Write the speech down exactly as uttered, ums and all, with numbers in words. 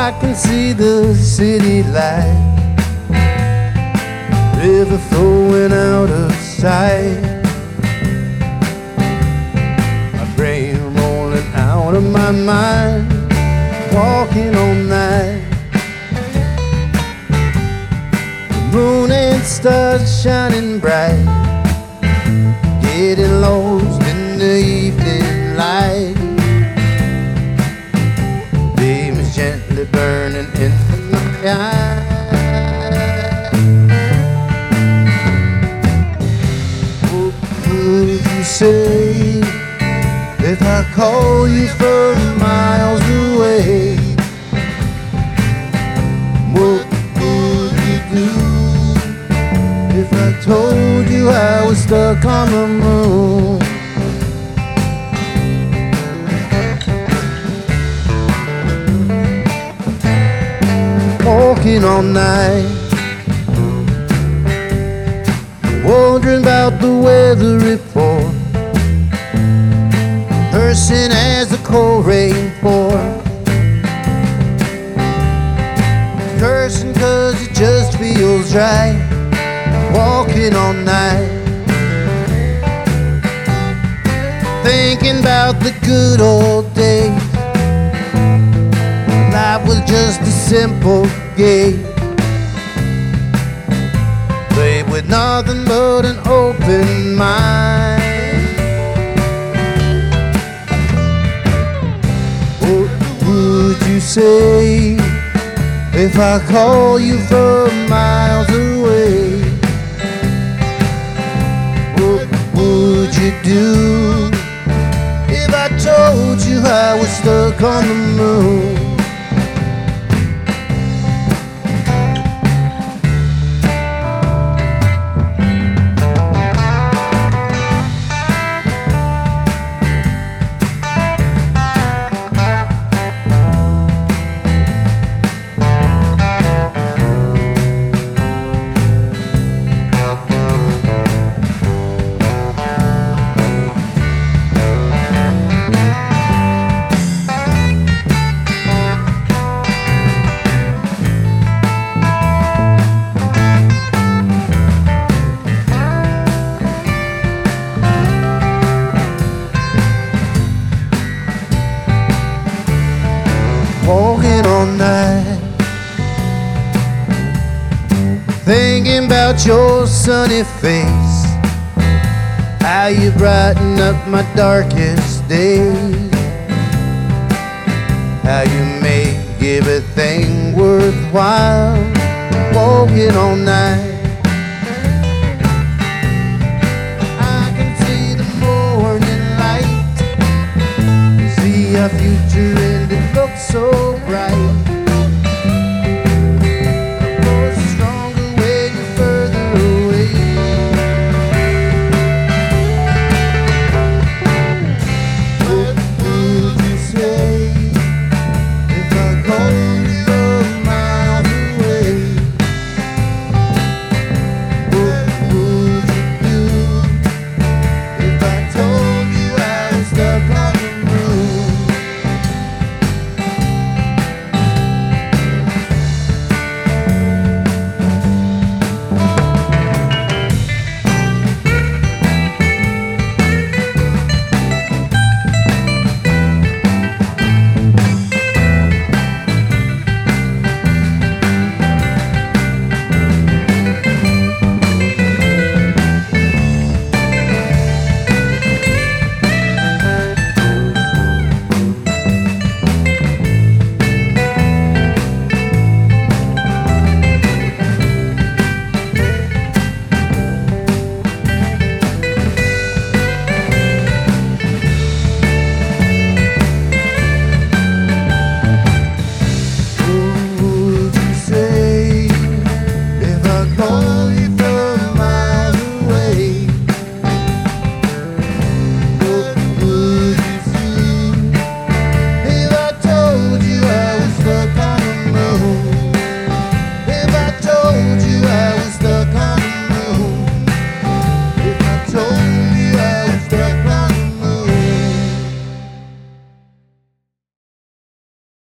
I can see the city light, river flowing out of sight, my brain rolling out of my mind, walking all night. The moon and stars shining bright, getting lost in the evening light. Beam is gently burning into my eyes. What would you say if I call you from miles away? What would you do if I told you I was stuck on the moon? Walking all night, wondering about the weather report, cursing as the cold rain pours, cursing cause it just feels right. Walking all night, thinking about the good old days. Life was just a simple game, played with nothing but an open mind. What would you say if I call you from miles away? What would you do if I told you I was stuck on the moon? Walking all night, thinking about your sunny face, how you brighten up my darkest days, how you make everything worthwhile. Walking all night, I can see the morning light, see our future